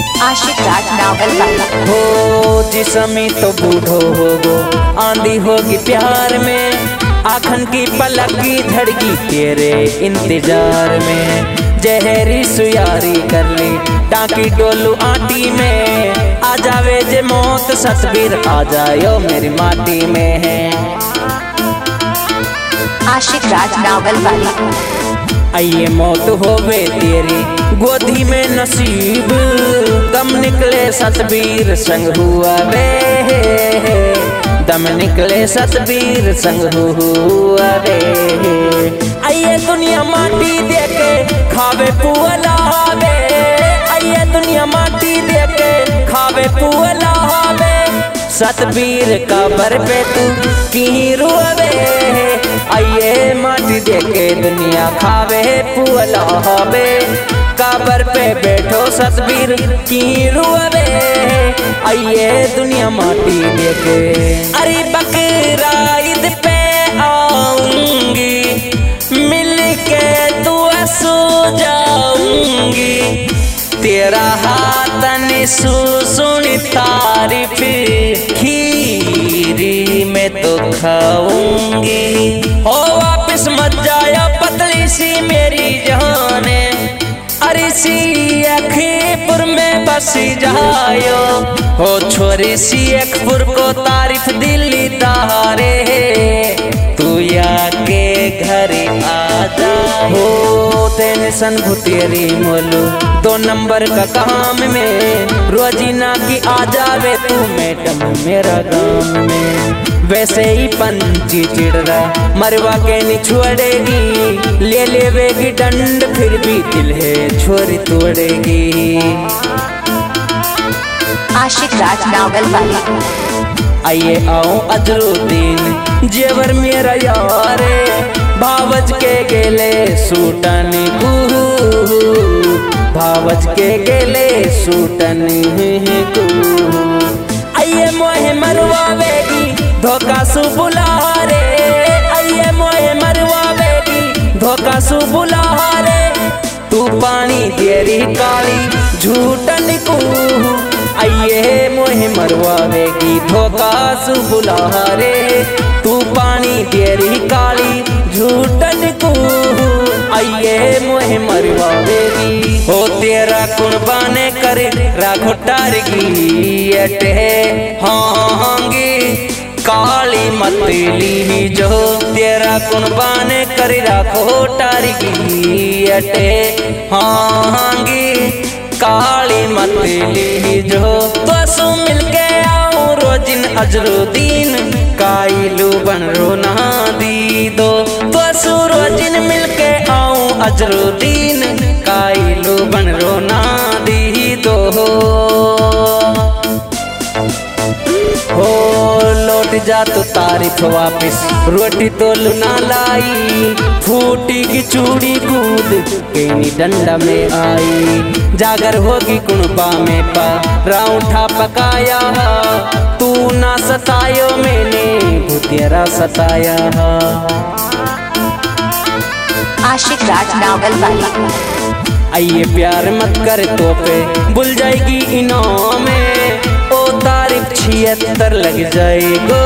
आशिक राज novel वाला हो जिसमी तो बूढ़ो होगो आंधी होगी प्यार में, आखन की पलक की झड़गी तेरे इंतजार में। जहरी सुयारी कर ली टाकी डोलू आटी में, आ जावे जे मौत सतबीर आ जायो मेरी माटी में है। आशिक राज नावल वाला आइए मौत होवे तेरी गोदी में नसीब, दम निकले सतबीर संग हुआ वे, दम निकले सतबीर संग हुआ वे। आइए दुनिया माटी देके खावे पुअलावे, आइए दुनिया माटी देके खावे पुअलावे। सतबीर कबर पे तू की रोवे, आइए माटी देके दुनिया खावे पुअलावे। कबर पे बैठो सतबीर की रोवे, आइए दुनिया माटी देके। अरे बकराईद पे आऊंगी मिल के तू सो जाऊंगी, तेरा हाथन सुनी तारीफ खीरी में तो खाऊंगी। ओ वापिस मत जाया पतली सी मेरी जाने, अरे सी अखीपुर में बस जायो। हो छोरी सी अखपुर को तारीफ दिल्ली तारे, तू या के घर आजा। हो टेंशन भुतेरी मोलू 2 नंबर का काम में, रोजीना की आ जावे तू मैडम मेरा गाँव में। वैसे ही पंची चिड़रा मरवा के नहीं छोड़ेगी, ले लेवेगी दंड फिर भी दिल है छोरी तोड़ेगी। आशिक राज नावल वाला आइए आओ अजरुद्दीन जेवर मेरा यारे, भावज के गेले सूटन को, भावज के गेले सूटन को। आइए मोहे मरवावेगी धोखा सु बुलारे, आइए मोहे मरवावेगी धोखा सु बुलारे। तू पानी देरी काली झूठन को, आइए मोहे मरवावेगी धोखा सु बुलारे। तू पानी देरी काली झूठन को, आइए मोहे मरवावेगी। हो तेरा कुर्बाने करे राघो टारगी अटे हांगी काली मतली जो, तेरा कुर्बाने करे राघो टारगी अटे हांगी काली मतली जो। तो सु मिलके आओ रोजिन अजरुद्दीन काइलू बन रोना दी दो। तो सु रोजिन मिलके आओ अजरुद्दीन काइलू बन रोना दी दो। हो लौट जा तो तारीफ वापिस रोटी तो लुना लाई, फूटी की चूड़ी कूद के नी डंडा में आई। जागर होगी कुणबा में पा राउठा पकाया, तू ना सतायो मैंने भूतेरा सताया। आशिक राज नावल वाला आइए प्यार मत कर तो पे भूल जाएगी इनाम में, ओ तारीफ 76 लग जाएगो,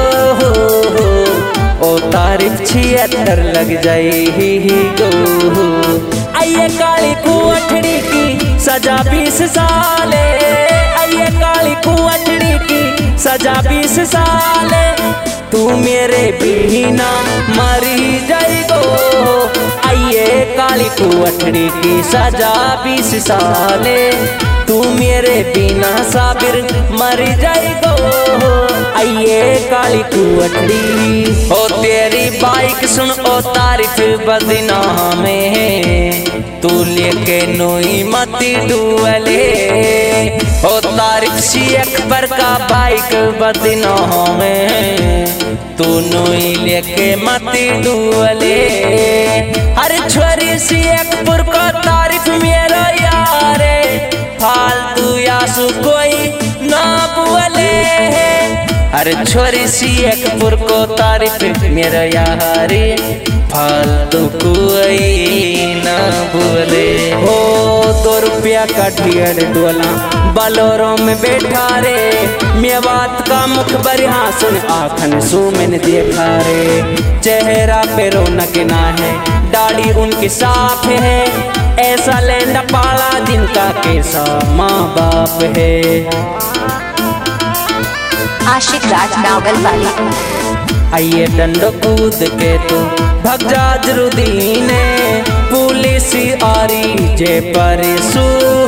ओ तारीफ 76 लग जाएगो। आइए काली कुअठड़ी की सजा 20 साले, आइए काली कुअठड़ी की सजा 20 साले। तू मेरे बिना मरी जाएगो, आइए काली कुअठड़ी की सजा 20 साले। तू मेरे बिना साबिर मर जाएगो, आइए काली कुअठड़ी। ओ तेरी बाइक सुन ओ तारीफ बदना में, तू लेके नोई मती डुअले। ओ तारीफ सी अकबर का बाइक बदना में, तू नोई लेके मती डुअले। हर छोरी सी अकबर को तारीफ मेरा यारे, फालतू यासु कोई ना बोले। अरे छोरी सी अकबर को तारीफ मेरा यारे, फालतू कोई ना बोले। हो 2 रुपया का ढेर डोला बलोरों में बैठा रे, मेवात का मुख बरिहा सुन आखन सुमन देखा रे। चेहरा पे रौनक ना है, दाढ़ी उनकी साफ है, ऐसा लैंडा पाला जिनका कैसा माँ बाप है। आशिक राज नावल वाली। आइए डंडो कूद के तो भग जा जरुदीन, पुलिस आरी जे पर सू,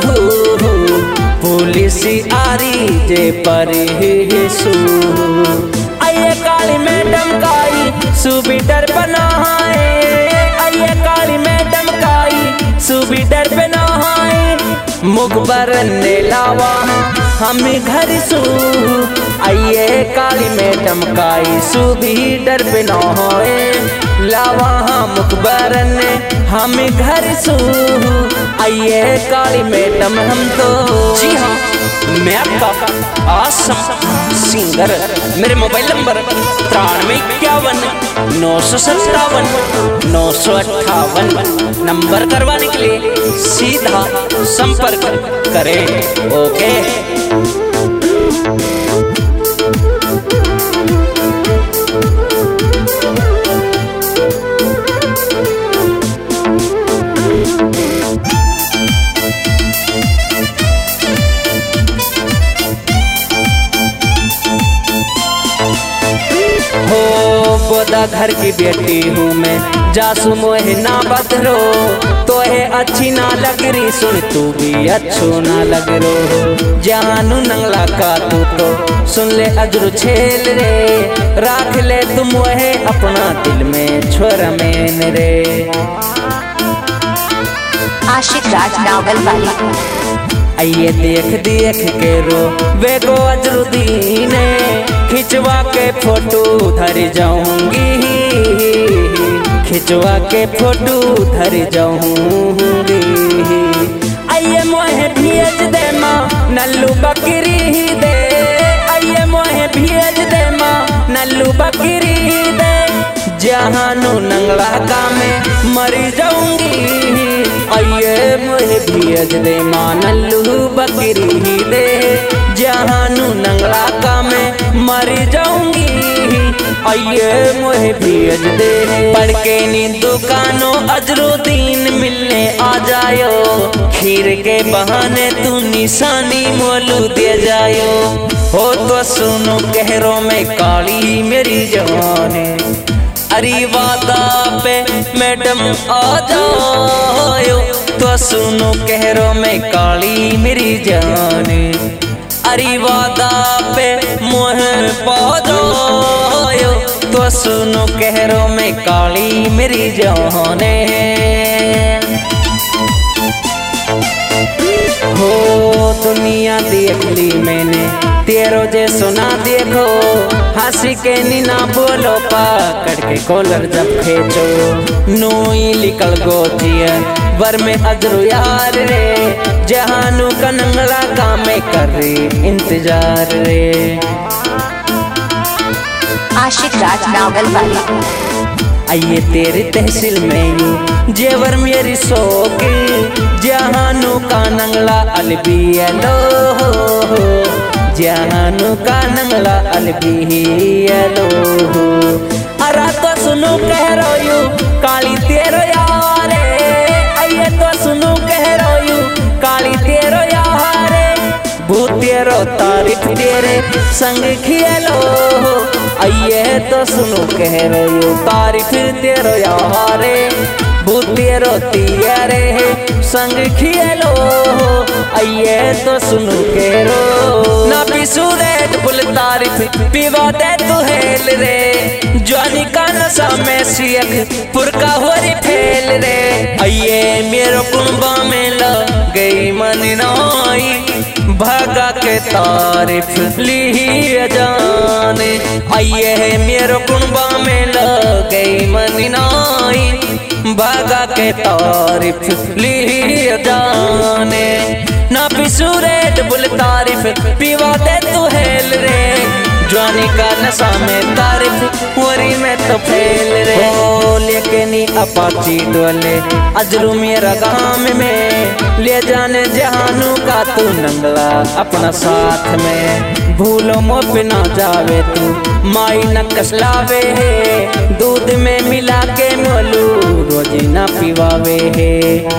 पुलिस आरी जे पर सू। आइए काली मैडम काई सुबीडर बनाए, आइए काली मैडम काई सुबीडर बनाए। मुखबर ने लावा हम घर सू, आइए काली मैडम काई सुबीडर बनाए। लावा मुखबर ने हम घर सू, आइए काली मैडम हम तो। जी हाँ, मैं आपका आसम सिंगर। मेरे मोबाइल नंबर 9351 957 958 नंबर करवाने के लिए सीधा संपर्क करें। ओके। बोदा घर की बेटी हूँ मैं, जासू मोहे ना बदरो, तो है अच्छी ना लग रही सुन तू भी अच्छो ना लग रो। जानू नंगला का तू तो सुन ले अजरू छेल रे, राख ले तुम मोहे अपना दिल में छोरा मैन रे। आशिक राज नावल वाली। आइए देख देख के रो वे को अजरुद्दीन, खिंचवा के फोटो धर जाऊंगी, खिंचवा के फोटो धर जाऊंगी। आइए मोहे भेज दे माँ नल्लू बकरी दे, आइए मोहे भेज दे माँ नल्लू बकरी दे। जहानू नंगला का मैं मर जाऊंगी, आइए मोहे भेज दे माँ नल्लू बकरी दे। जहानू नंगला का मैं मर जाऊंगी, आइए मोहे भेज दे। पढ़ के नी दुकानों अजरुद्दीन मिलने आ जायो, खीर के बहाने तू निशानी मोलू दे जायो। हो तो सुनो कहरों में काली मेरी जवानी, अरे वादा पे मैडम आ जायो। तो सुनो कहरों में काली मेरी जाने, अरे वादा पे मोह पा जायो। तो सुनो कहरों में काली मेरी जाने। हो दुनिया देख ली मैंने तेरो जे सुना देखो, हंसी के नीना बोलो पकड़ के कॉलर जब खेचो। नोई निकल गोजिया वर में अजरू यार रे, जहानू का नंगला का मैं कर रही इंतजार रे। आशिक राज नावल वाली। आइए तेरी तहसील में यूं जेवर मेरी शौकी, जहानू का नंगला अलबियलो, जहानू का नंगला अलबियलो। अरा तो सुनो कह रो यू काली तेरो यारे, आइए तो सुनो कह रो यू काली तेरो यारे। भूत तेरो तारीफ तेरे संग खियलो, आइए तो सुनो कह रो यू तारीफ तेरो यारे। भूत तेरो तियारे संग खियलो, आइए तो सुनो कह रो। ना पिसू रेड बुल तारीफ पीवा दे तू हेल रे, जवानी का नशा में सियक पुरका हो री फेल रे। आइए मेरो कुंबा में लग गई मन नाई, भागा के तारीफ ली जाने। आइए मेरो कुंबा में लग गई मन नाई, भागा के तारीफ ली जाने। ना पिसू रेड बुल तारीफ पीवा दे तू हेल रे, जवानी का नशा में तारीफ वरी में तो फेल रे हो। लेके नी अपाची डोले अजरू मेरा गाम में ले जाने जहानू का तू नंगला अपना साथ में। भूलो मो पे ना जावे तू माई न कसलावे है दूध में मिला के मोलू रोजी ना पिवावे है।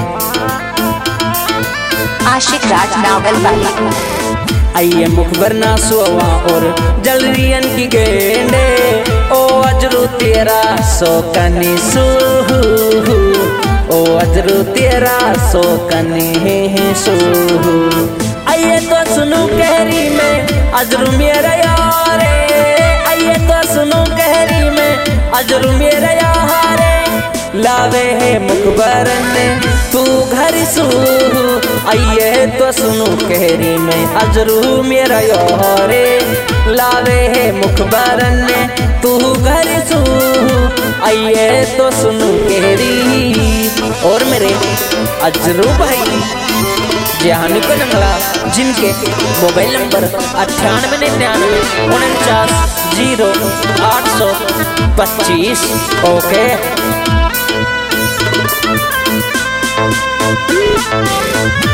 आशिक राज नावल वाली। आइए मुखबर ना सुवा और जलरियन की गेंडे ओ अजरू तेरा सो कनी सूहू ओ अजरू तेरा सो कनी सूहू। आइए तो सुनो कहरी में अजरू मेरा यारे आइए तो सुनो कहरी में अजरू मेरा यारे लावे है मुखबर ने तू घर सूहू। आइए तो सुनो कहरी में अजरू मेरा यारे लावे है मुखबर ने तू घर सूहू। आइए तो सुनो कहरी और मेरे अजरू भाई जहानू को नंगला जिनके मोबाइल नंबर 9899 ओके।